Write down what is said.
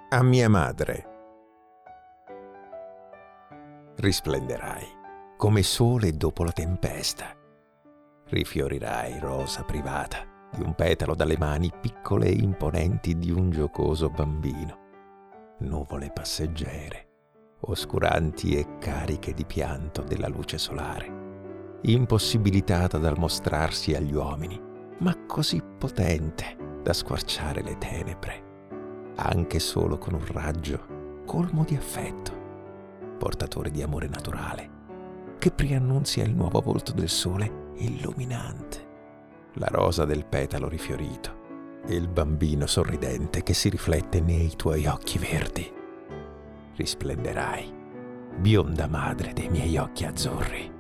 a mia madre. Risplenderai come sole dopo la tempesta. Rifiorirai, rosa privata, di un petalo dalle mani piccole e imponenti di un giocoso bambino. Nuvole passeggere, oscuranti e cariche di pianto della luce solare, impossibilitata dal mostrarsi agli uomini, ma così potente da squarciare le tenebre, anche solo con un raggio colmo di affetto, portatore di amore naturale, che preannunzia il nuovo volto del sole illuminante, la rosa del petalo rifiorito e il bambino sorridente che si riflette nei tuoi occhi verdi. Risplenderai, bionda madre dei miei occhi azzurri.